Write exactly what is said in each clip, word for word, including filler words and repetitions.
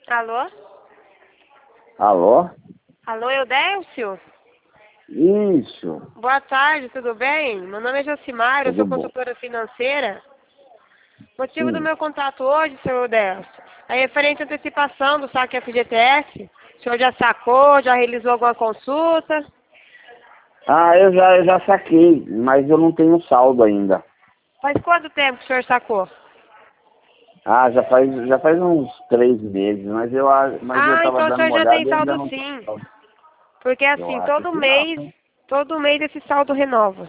Alô? Alô? Alô, Eudélcio? Isso. Boa tarde, tudo bem? Meu nome é Josimar, eu Tudo sou bom. consultora financeira. O motivo do Sim. meu contato hoje, senhor Eudélcio, é referente à antecipação do saque F G T S. O senhor já sacou, já realizou alguma consulta? Ah, eu já, eu já saquei, mas eu não tenho saldo ainda. Faz quanto tempo que o senhor sacou? Ah, já faz, já faz uns três meses, mas eu, a- mas eu Ah, tava então o dando senhor uma já tem olhada e ainda saldo não tem sim. saldo. Porque Eu assim, acho todo que não. mês, todo mês esse saldo renova.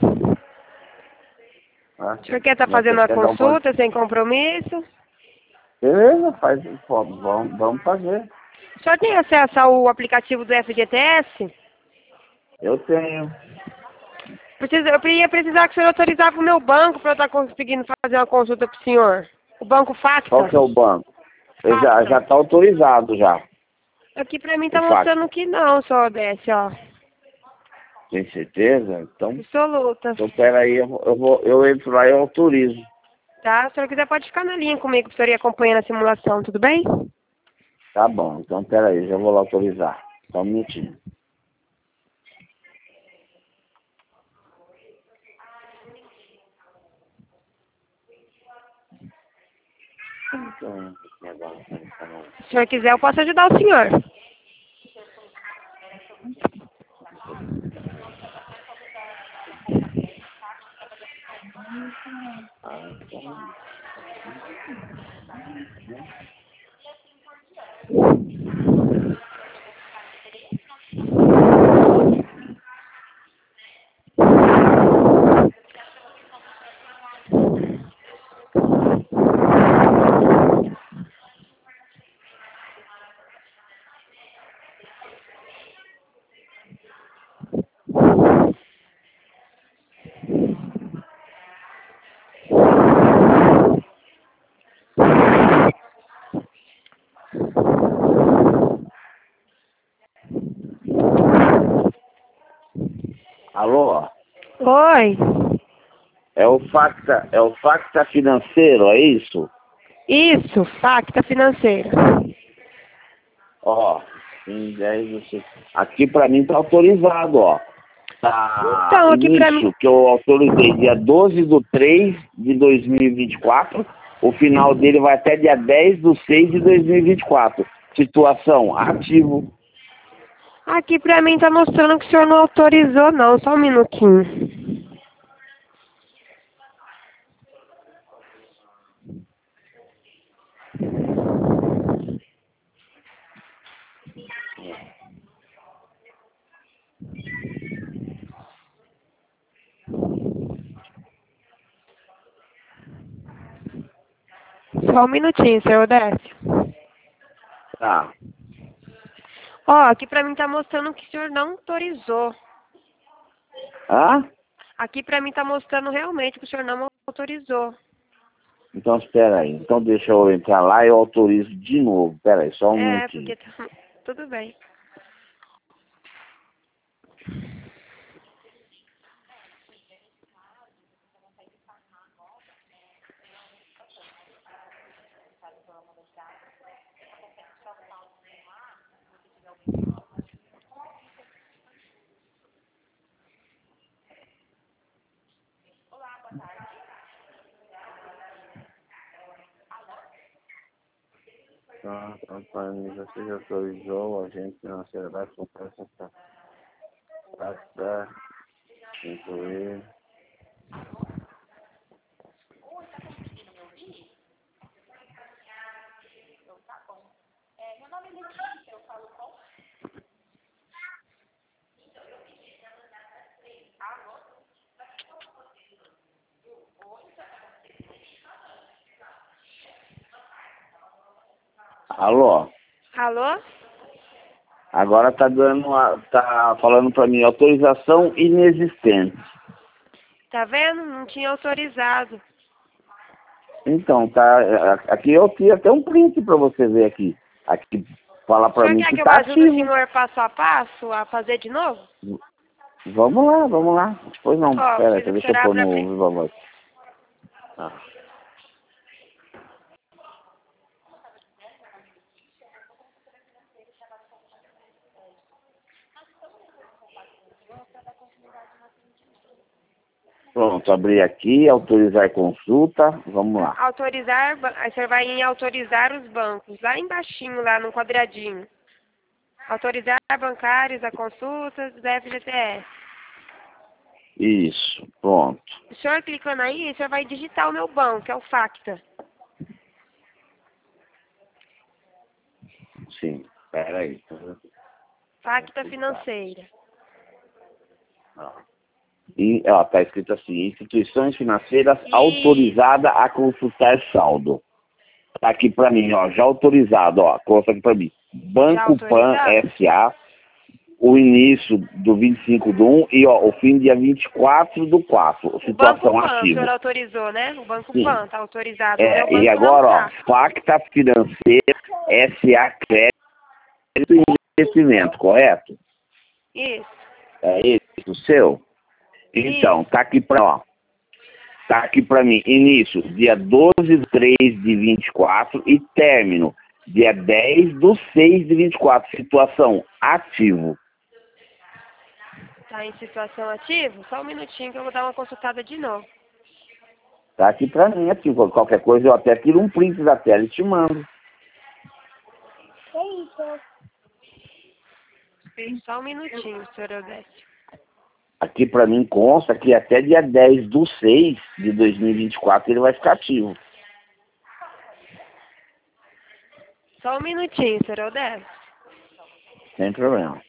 Ah, O senhor quer estar você fazendo a quer dar uma... consulta sem compromisso? Beleza, faz, pô, vamos, vamos fazer. O senhor tem acesso ao aplicativo do F G T S? Eu tenho. Precisa, eu ia precisar que o senhor autorizasse o meu banco para eu estar conseguindo fazer uma consulta para o senhor. O banco Qual Facta. que é o banco? Eu já, Facta. já tá autorizado já, Aqui para mim o tá fax. mostrando que não, só desce, ó. Tem certeza? Então, Absoluta. então peraí, eu, vou- eu, vou, eu entro lá e eu autorizo. Tá? Se o senhor quiser pode ficar na linha comigo para o senhor ir acompanhando a simulação, tudo bem? Tá bom, então peraí, já vou lá autorizar. Só um minutinho. Então, agora, tá bom. Se o senhor quiser, eu posso ajudar o senhor. Ah, então, alô? Oi. É o Facta, é o Facta Financeiro, é isso? Isso, Facta Financeira. Ó, em dez do seis. Aqui pra mim tá autorizado, ó. Tá Então, aqui pra mim... início, que eu autorizei dia doze do três de dois mil e vinte e quatro. O final dele vai até dia dez do seis de dois mil e vinte e quatro. Situação, ativo. Aqui pra mim tá mostrando que o senhor não autorizou, não. Só um minutinho. Só um minutinho, senhor Décio. Tá. Ó, aqui pra mim tá mostrando que o senhor não autorizou. Hã? Aqui pra mim tá mostrando realmente que o senhor não autorizou. Então espera aí. Então deixa eu entrar lá e eu autorizo de novo. Espera aí, só um É, minutinho. porque tá... Tudo bem. Tá, Antônio, você já autorizou o agente financeiro da comprar essa taxa, incluir. Alô? Alô? Agora tá dando uma, tá falando pra mim autorização inexistente. Tá vendo? Não tinha autorizado. Então, tá, aqui eu tinha até um print pra você ver aqui. Aqui fala O pra senhor mim quer que que eu tá ajude o ativo. senhor passo a passo a fazer de novo? Vamos lá, vamos lá. Depois não, Ó, pera aí, preciso que o deixa senhor eu pôr abra... no pri- viva voz. Ah. Pronto, abri aqui, autorizar consulta, vamos lá. Autorizar, ba- aí você vai em autorizar os bancos, lá embaixinho, lá no quadradinho. Autorizar bancários a consultas da F G T S. Isso, pronto. O senhor clicando aí, o senhor vai digitar o meu banco, que é o Facta. Sim, peraí. Facta Financeira. Ó. E, ó, tá escrito assim, instituições financeiras Isso. autorizadas a consultar saldo. Tá aqui pra mim, ó, já autorizado, ó, coloca aqui pra mim. Banco Pan autorizado? S A, o início do vinte e cinco do um e, ó, o fim dia vinte e quatro do quatro, O Banco situação Pan, o senhor ativa. autorizou, né? O Banco Sim. Pan tá autorizado. O É, meu banco e agora, não ó, tá. Facta Financeira S A Crédito e Investimento, correto? Isso. É esse o seu? Então, Isso. tá aqui pra, ó. Tá aqui pra mim, início, dia doze de três de vinte e quatro e término, dia dez do seis de vinte e quatro, situação ativo. Tá em situação ativa? Só um minutinho que eu vou dar uma consultada de novo. Tá aqui pra mim, ativo. Qualquer coisa eu até tiro um print da tela e te mando. Só um minutinho, senhor Eudécio. Aqui pra mim consta que até dia dez do seis de dois mil e vinte e quatro ele vai ficar ativo. Só um minutinho, senhor Eudécio. Sem problema.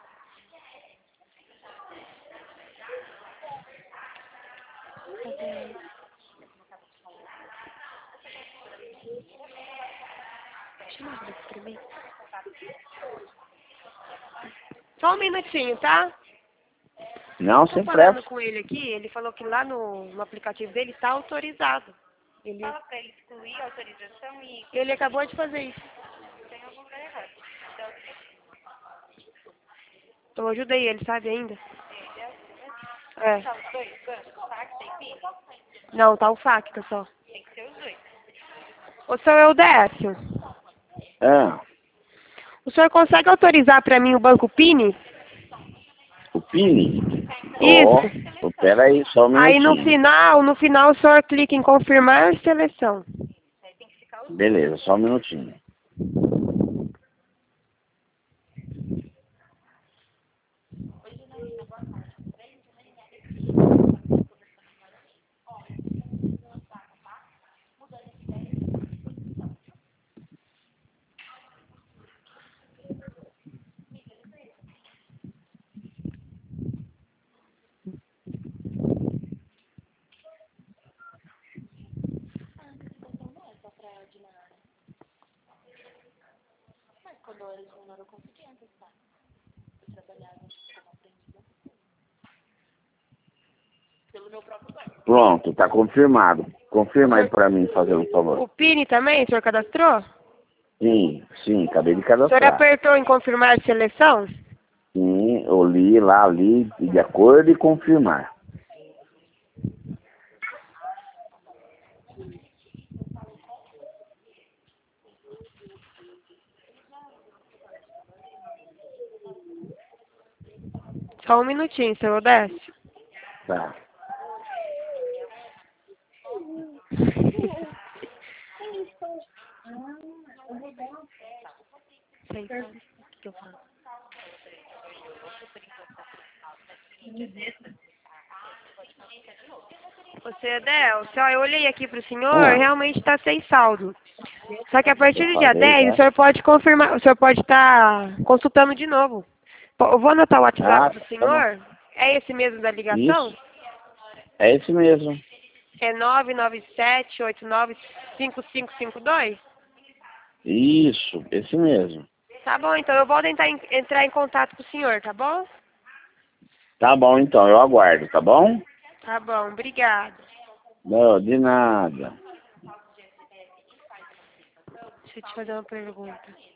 Só um minutinho, tá? Não, Tô sem falando pressa. com ele aqui, ele falou que lá no, no aplicativo dele está autorizado. Ele, Fala pra ele excluir a autorização e ele acabou de fazer isso. tem algum lugar errado. Então, Eu ajudei ele, sabe ainda? É. tá os dois bancos, Facta e PIN? Não, tá o Facta só. Tem que ser os dois. Ô, senhor Eudécio, Ah, o senhor consegue autorizar para mim o Banco Pini? o Pini? Isso. Ó, pera aí, só um Aí no minutinho. final, no final o senhor clica em confirmar seleção. Beleza, só um minutinho. Pronto, tá confirmado. Confirma aí pra mim, fazendo um favor. O Pini também, o senhor cadastrou? Sim, sim, acabei de O senhor cadastrar. apertou em confirmar seleção? Sim, eu li lá, li de acordo e confirmar. Só um minutinho, senhor Odécio. Tá. Sei, sabe o que eu falo? Você, Adelcio, ó, eu olhei aqui pro senhor, Ah. realmente está sem saldo. Só que a partir Eu do dia falei, dez, né? o senhor pode confirmar, o senhor pode estar consultando de novo. Po- Eu vou anotar o WhatsApp Ah, do tá senhor. É esse mesmo da ligação? Isso. É esse mesmo. É nove nove sete oito nove cinco cinco cinco dois? Isso, esse mesmo. Tá bom, então eu vou tentar en- entrar em contato com o senhor, tá bom? Tá bom, então, eu aguardo, tá bom? Tá bom, obrigada. Não, de nada. Deixa eu te fazer uma pergunta.